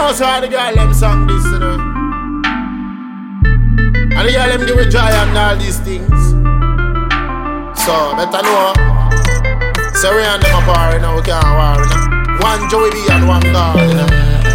know so the girl them song this, you know. And the girl them give a joy and all these things. So better know. So we and them apart, you know, we can't war, you know. One Joey B and one God, you know.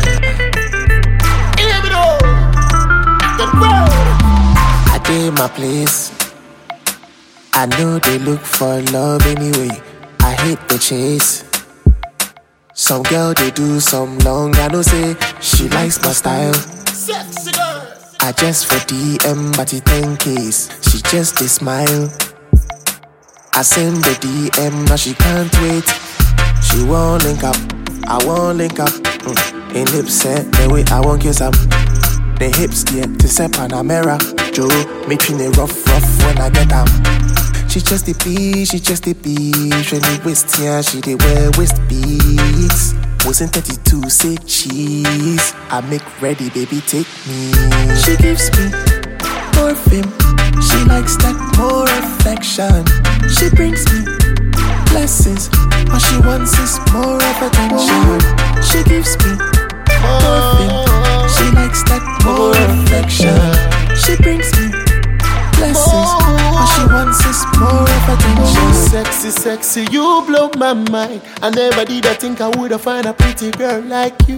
Hear me though. Get real. I did my place. I know they look for love anyway. I hate the chase. Some girl they do some long. I know say she likes my style. Sexy girl. I just for DM but it 10Ks. She just a smile. I send the DM now she can't wait. She won't link up. I won't link up. In lips set the way I won't kiss up. The hips get to step on a mirror. Joe making it rough when I get up. She just a beach, she just a beach. When you waist, yeah, she dey wear waist beats. Wasn't 32, say cheese. I make ready, baby, take me. She gives me more fame. She likes that more affection. She brings me blessings. All she wants is more of attention. She gives me more fame. She likes that more affection. She brings me blessings. All she wants is more of attention. Sexy, sexy, you blow my mind. I never did I think I would have find a pretty girl like you.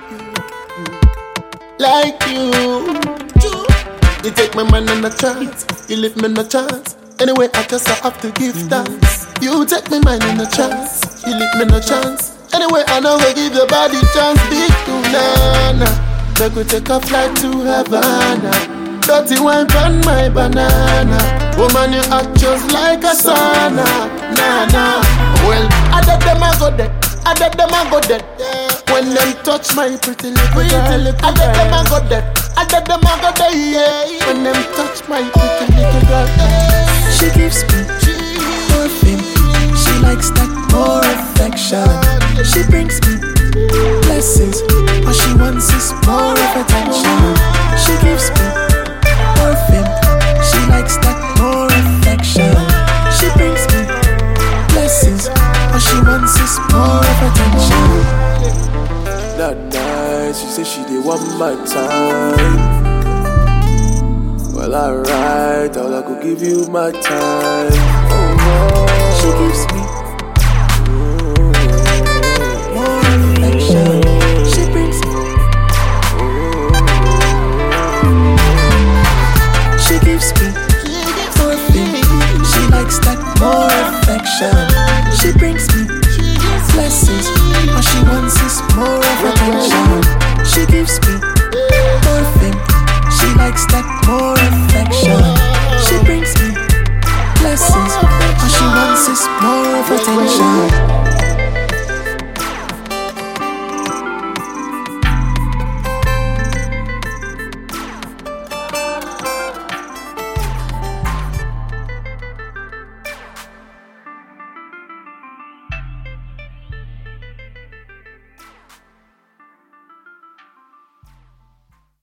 Like you. You take my man on a chance. You leave me no chance. Anyway, I guess I have to give thanks. You take my mind on a chance. You leave me no chance. Anyway, I know I give your body chance. Big to nana. Make we take a flight to Havana. Dirty wine on my banana. Woman, you act just like a sauna. Nah. Well, I let them a go dead. I let them a go dead. When them touch my pretty little girl, I let them a go dead. I let them a go dead. Yeah. When them touch my pretty little girl, she gives me more fame. She likes that more affection. She brings me blessings. All she wants is more of attention. She gives me more fame. She likes that more affection. She brings me blessings. All she wants is more of attention. That night, she said she did want my time. Well, alright, all I could give you my time. She gives me more affection. She brings me. She gives me more fame. She likes that more affection. She brings me blessings. All she wants is more of attention. She gives me more fame. She likes that more